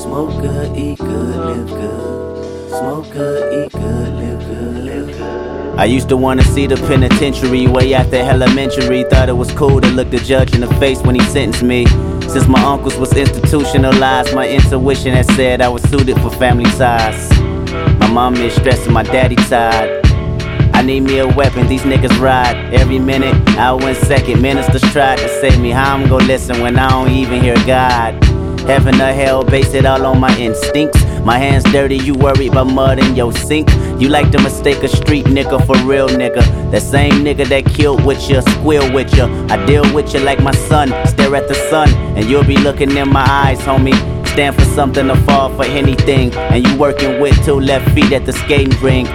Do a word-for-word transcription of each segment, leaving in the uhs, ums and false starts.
Smoke good, eat good, live good. Smoke good, eat good, live good, live good. I used to wanna see the penitentiary way after elementary. Thought it was cool to look the judge in the face when he sentenced me. Since my uncles was institutionalized, my intuition had said I was suited for family ties. My mom is stressing, my daddy tired. I need me a weapon, these niggas ride every minute, hour and second. Ministers tried to save me, how I'm gon' listen when I don't even hear God? Heaven or hell, base it all on my instincts. My hands dirty, you worried about mud in your sink. You like to mistake a street nigga for real nigga. That same nigga that killed with you, squeal with you. I deal with you like my son, stare at the sun, and you'll be looking in my eyes, homie. Stand for something to fall for anything, and you working with two left feet at the skating rink.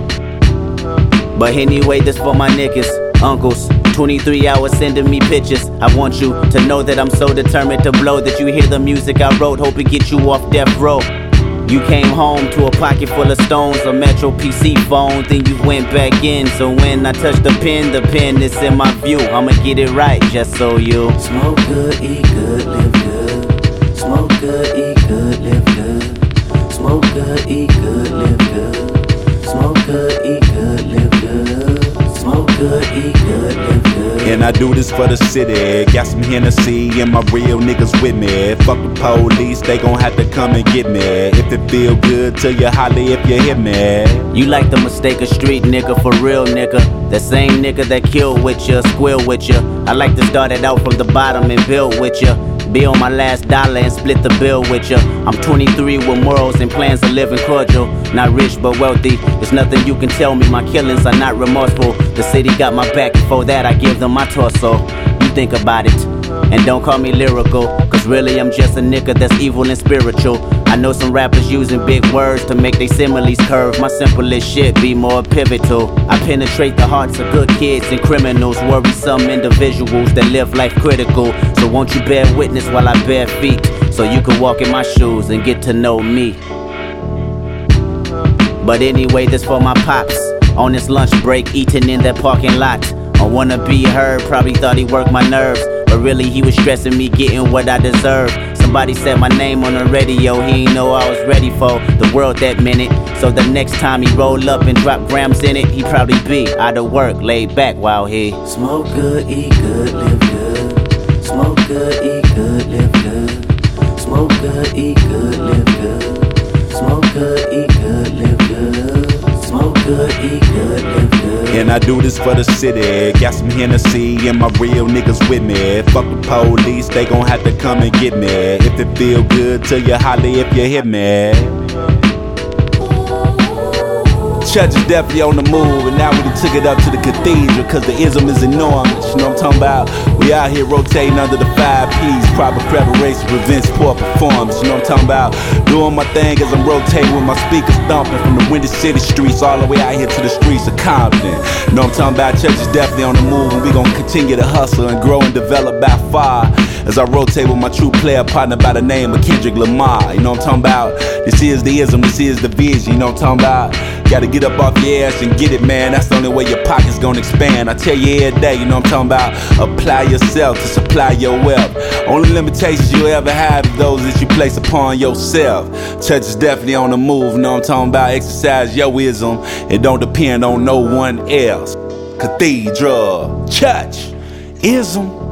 But anyway, this for my niggas, uncles. twenty-three hours sending me pictures. I want you to know that I'm so determined to blow, that you hear the music I wrote, hope it gets you off death row. You came home to a pocket full of stones, a Metro P C phone, then you went back in. So when I touch the pen, the pen is in my view. I'ma get it right, just so you smoke good, eat good, live good. Smoke good, eat good, live good. Smoke good, eat good, live good. Smoke good, eat good, live good. Smoke good, eat good, live good. And I do this for the city. Got some Hennessy and my real niggas with me. Fuck the police, they gon' have to come and get me. If it feel good to you, holla if you hit me. You like to mistake a street nigga for real nigga. The same nigga that killed with you, squeal with you. I like to start it out from the bottom and build with you. Be on my last dollar and split the bill with you. I'm twenty-three with morals and plans to live in cordial. Not rich but wealthy, there's nothing you can tell me. My killings are not remorseful. The city got my back, before that I give them my torso. You think about it, and don't call me lyrical, cause really I'm just a nigga that's evil and spiritual. I know some rappers using big words to make they similes curve. My simplest shit be more pivotal. I penetrate the hearts of good kids and criminals, worrisome individuals that live life critical. So won't you bear witness while I bear feet, so you can walk in my shoes and get to know me. But anyway, this for my pops, on this lunch break, eating in that parking lot. I wanna be heard, probably thought he worked my nerves, but really he was stressing me getting what I deserve. Somebody said my name on the radio, he ain't know I was ready for the world that minute. So the next time he roll up and drop grams in it, he probably be out of work, laid back while he smoke good, eat good, live good. Smoke good, eat good, live good. Smoke good, eat good, live good. Smoke good, eat good, live good. Smoke good, eat good, live good. And I do this for the city. Got some Hennessy and my real niggas with me. Fuck the police, they gon' have to come and get me. If it feel good to you, holla if you hit me. Church is definitely on the move, and now we done took it up to the cathedral, cause the ism is enormous, you know what I'm talking about? We out here rotating under the five P's, proper preparation prevents poor performance, you know what I'm talking about? Doing my thing as I'm rotating with my speakers thumping from the Windy City streets all the way out here to the streets of Compton. You know what I'm talking about? Church is definitely on the move, and we gon' continue to hustle and grow and develop by far as I rotate with my true player partner by the name of Kendrick Lamar. You know what I'm talking about? This is the ism, this is the vision, you know what I'm talking about? Gotta get up off your ass and get it, man. That's the only way your pocket's gonna expand. I tell you every day, you know what I'm talking about? Apply yourself to supply your wealth. Only limitations you'll ever have is those that you place upon yourself. Church is definitely on the move, you know what I'm talking about? Exercise your ism. It don't depend on no one else. Cathedral, church, ism.